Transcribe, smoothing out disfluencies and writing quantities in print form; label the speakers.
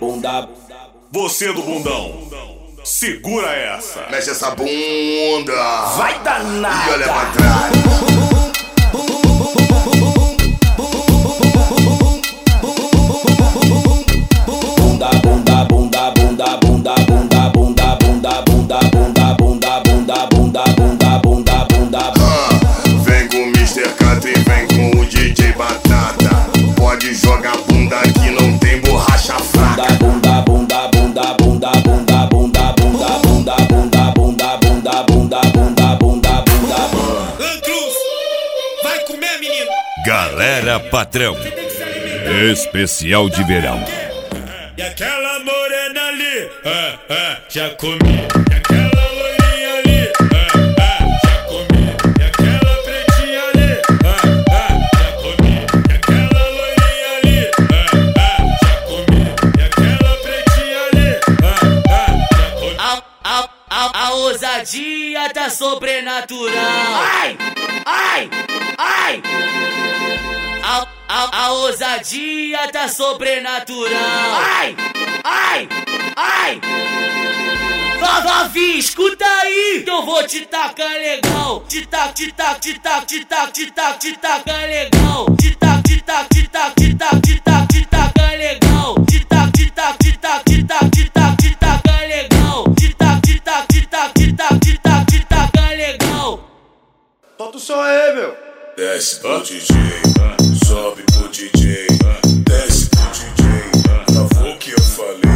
Speaker 1: bunda.
Speaker 2: Você do bundão, segura essa.
Speaker 3: Mexe essa bunda.
Speaker 1: Vai danada.
Speaker 3: E olha pra trás.
Speaker 1: Bunda, bunda, bunda, bunda, bunda, bunda, bunda, bunda, bunda, bunda, bunda, bunda, bunda, bunda, bunda, bunda.
Speaker 3: Vem com o Mr. Catra e vem com o DJ Batata. Pode jogar bunda que não tem borracha fraca.
Speaker 1: Bunda, bunda, bunda, bunda, bunda, bunda, bunda, bunda, bunda, bunda, bunda, bunda, bunda, bunda, bunda.
Speaker 4: Cruz, vai comer, menino.
Speaker 5: Galera Patrão, especial de verão.
Speaker 4: E aquela morena ali, já comi. E aquela loirinha ali, já comi. E aquela pretinha ali, já comi. E aquela loirinha ali, já comi. E aquela pretinha ali, já comi.
Speaker 6: A ousadia tá sobrenatural. Ai, ai, ai. A ousadia tá sobrenatural. Ai, ai, ai. Vavi, escuta aí, que eu vou te tacar legal. Te tac, te tac, te tac, te tac, te tac, te tacar legal. Te tac, te tac, te tac, te tac, te tac, te tacar legal. Te tac, te tac, te tac, te tac, te tac, te tacar legal. Te tac, te tac, te tac, te tac, te tac, te tacar legal.
Speaker 3: Solta o som aí, meu.
Speaker 7: Desce pro DJ, sobe pro DJ, desce pro DJ, gravou o que eu falei.